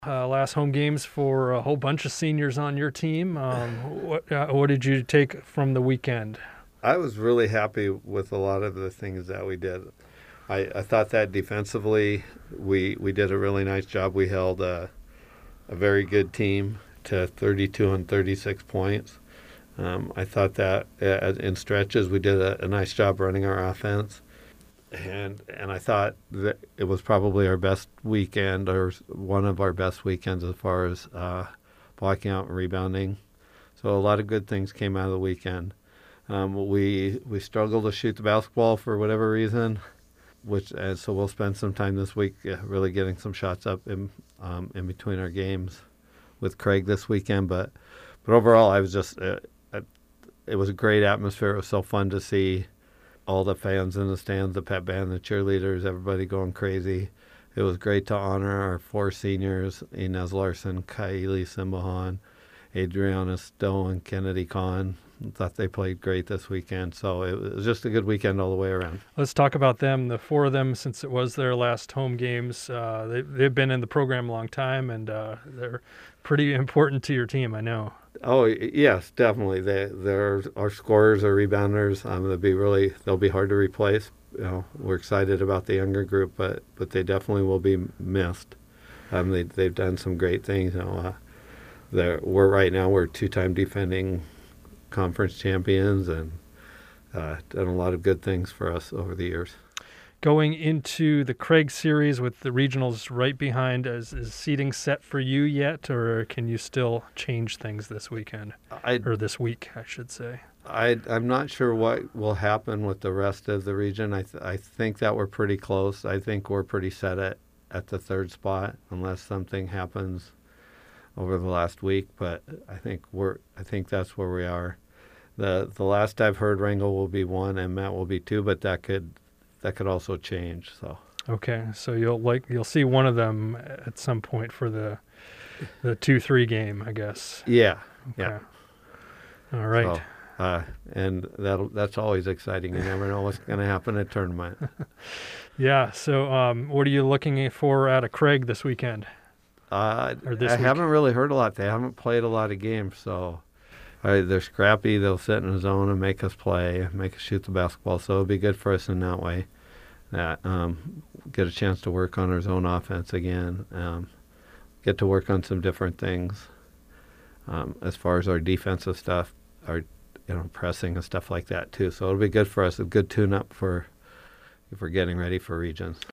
Last home games for a whole bunch of seniors on your team. What did you take from the weekend? I was really happy with a lot of the things that we did. I thought that defensively, we did a really nice job. We held a very good team to 32 and 36 points. I thought that in stretches we did a nice job running our offense. And I thought that it was probably our best weekend, or one of our best weekends as far as blocking out and rebounding. So a lot of good things came out of the weekend. We struggled to shoot the basketball for whatever reason, so we'll spend some time this week really getting some shots up in between our games with Craig this weekend. But overall, I was just it was a great atmosphere. It was so fun to see all the fans in the stands, the pep band, the cheerleaders, everybody going crazy. It was great to honor our four seniors: Inez Larson, Kylie Simbahan, Adriana Stowe, and Kennedy Kahn. Thought they played great this weekend. So it was just a good weekend all the way around. Let's talk about them, the four of them, since it was their last home games. They've been in the program a long time, and they're pretty important to your team, I know. Oh yes, definitely. They're our scorers or rebounders. They'll be hard to replace. We're excited about the younger group, but they definitely will be missed. They've done some great things. We're two-time defending conference champions and done a lot of good things for us over the years. Going into the Craig series with the regionals right behind, is seating set for you yet, or can you still change things this weekend? Or this week, I should say. I'm not sure what will happen with the rest of the region. I think that we're pretty close. I think we're pretty set at the third spot unless something happens over the last week. But I think that's where we are. The last I've heard, Wrangell will be 1 and Matt will be 2, but that could also change. So okay, so you'll see one of them at some point for the 2-3 game, I guess. Yeah. Okay. Yeah. All right. So, and that's always exciting. You never know what's going to happen at tournament. Yeah. So what are you looking for out of Craig this weekend? I haven't really heard a lot. They haven't played a lot of games, so they're scrappy. They'll sit in a zone and make us play, make us shoot the basketball. So it'll be good for us in that way. That get a chance to work on our zone offense again. Get to work on some different things as far as our defensive stuff, our pressing and stuff like that too. So it'll be good for us. A good tune-up for getting ready for regions.